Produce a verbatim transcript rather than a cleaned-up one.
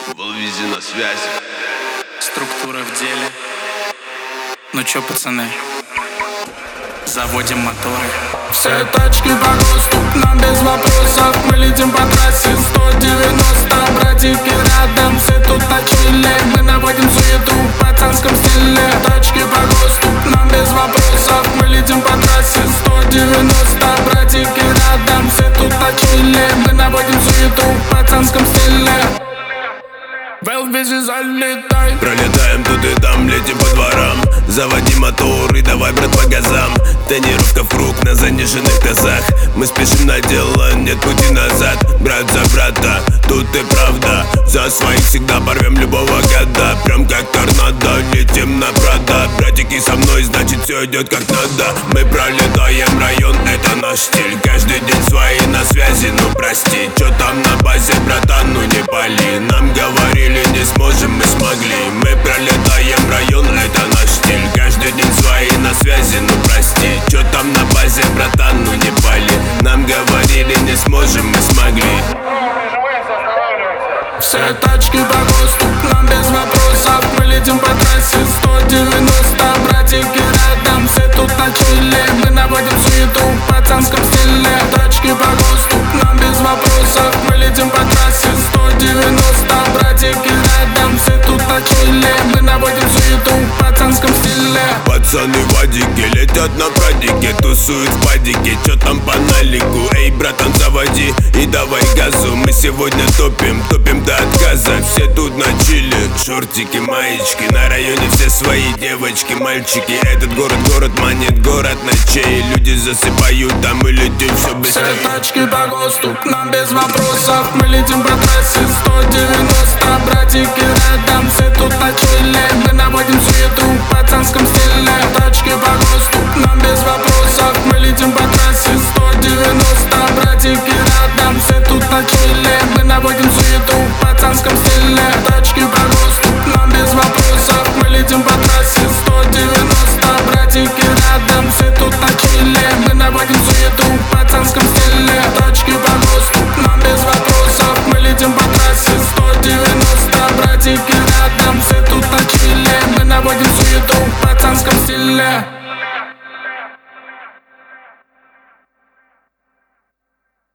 Волвизи на связи. Структура в деле. Ну чё, пацаны, заводим моторы. Все тачки по ГОСТу, нам без вопросов. Мы летим по трассе сто девяносто. Братики рядом, все тут на чиле. Мы наводим суету в пацанском стиле. Тачки по ГОСТу, нам без вопросов. Мы летим по трассе сто девяносто. Братики рядом, все тут на чиле. Мы наводим суету в пацанском стиле. Велвизи залетай. Пролетаем тут и там, летим по дворам. Заводи мотор и давай, брат, по газам. Тонировка в круг на заниженных тазах. Мы спешим на дело, нет пути назад. Брат за брата, тут и правда. За своих всегда порвем любого года. Прям как торнадо, летим на Прада. Братики со мной, значит все идет как надо. Мы пролетаем район, это наш стиль. Каждый день свои на связи, ну прости. Чё там на базе, братан, ну не пали. Нам говорили, не сможем, мы смогли. Мы пролетаем район, это наш стиль. Каждый день свои на связи, ну прости. Чё там на базе, братан, ну не пали. Нам говорили, не сможем, мы смогли. Все тачки по ГОСТу, нам без вопросов. Мы летим по трассе сто девяносто. Братики рядом, все тут на чиле. Мы наводим суету в пацанском стиле. Тачки по ГОСТу, нам без вопросов. Мы летим по трассе сто девяносто. Братики рядом, все тут на чиле. Мы наводим суету в пацанском стиле. Пацаны вадики летят на прадике. Тусуют в падике, чё там по налику. Эй, братан, заводи и давай газу. Мы сегодня топим, топим до отказа. Все тут на чиле, шортики, маечки. На районе все свои девочки, мальчики. Этот город, город манит, город ночей. Люди засыпают, а мы летим все быстрее. Все тачки по ГОСТу, нам без вопросов. Мы летим по трассе сто девяносто. Братики